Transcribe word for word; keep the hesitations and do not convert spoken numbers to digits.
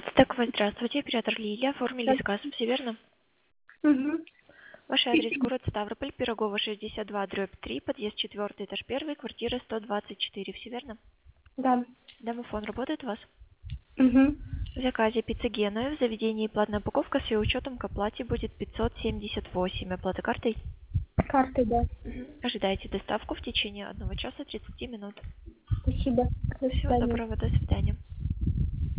Так вот, здравствуйте, оператор Лилия. Оформили Да. заказ, все верно? Угу. Ваш адрес город Ставрополь, Пирогова, шестьдесят два, дробь три, подъезд четвертый, этаж первый, квартира сто двадцать четыре, все верно? Да. Домофон работает у вас? Угу. В заказе пицца Генуя в заведении платная упаковка с ее учетом к оплате будет пятьсот семьдесят восемь. Оплата картой? Карты, да. Мгм. Ожидайте доставку в течение одного часа тридцати минут. Спасибо. До Всего свидания. доброго, до свидания.